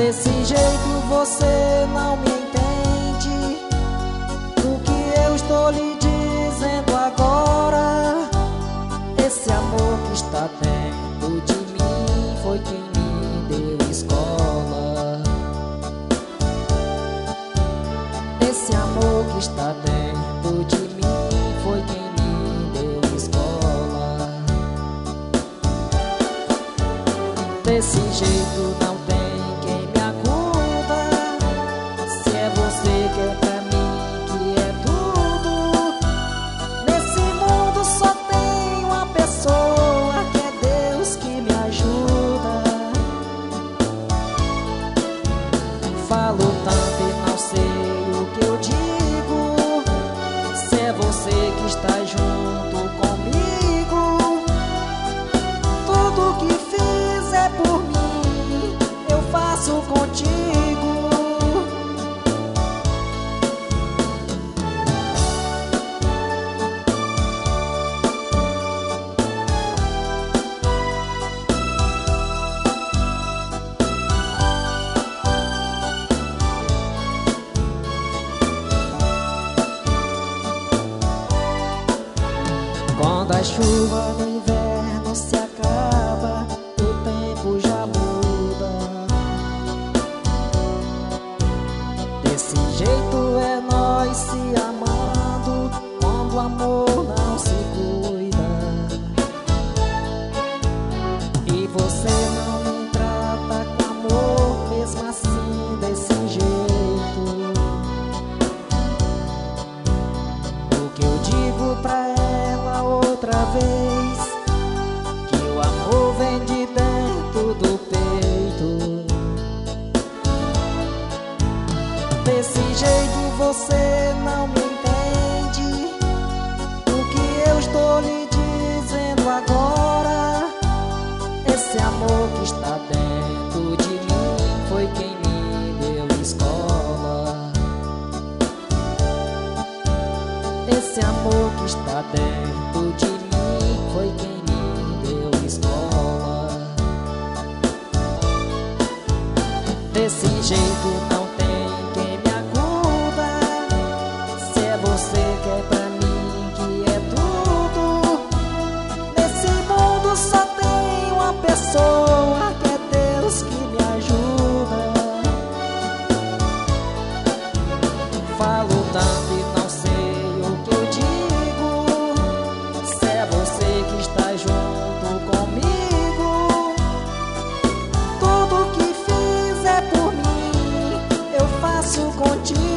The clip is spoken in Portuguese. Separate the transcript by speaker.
Speaker 1: Desse jeito você não me entende do que eu estou lhe dizendo agora. Esse amor que está dentro de mim foi quem me deu escola. Esse amor que está dentro de mim foi quem me deu escola. Desse jeito não tem quem me acuda. Se é você que é pra mim, que é tudo. Nesse mundo só tem uma pessoa, que é Deus que me ajuda. Falo tanto e não sei o que eu digo. Se é você que está junto comigo, tudo que fiz é por mim, eu faço contigo. Quando a chuva no inverno se acaba, o tempo já muda. Desse jeito é nós se amando, quando o amor não se cuida. E você não me trata com amor, mesmo assim desse jeito. O que eu digo pra ela outra vez, que o amor vem de dentro do peito. Desse jeito você não me entende o que eu estou lhe dizendo agora. Esse amor que está dentro de mim foi quem me deu escola. Esse amor que está dentro de mim foi quem me deu escola. Desse jeito não tem quem me acuda. Se é você que é pra mim, que é tudo. Nesse mundo só tem uma pessoa, que é Deus que me ajuda. Falo tanto e não sei o que eu digo. Se é você que está junto comigo, tudo que fiz é por mim, eu faço contigo.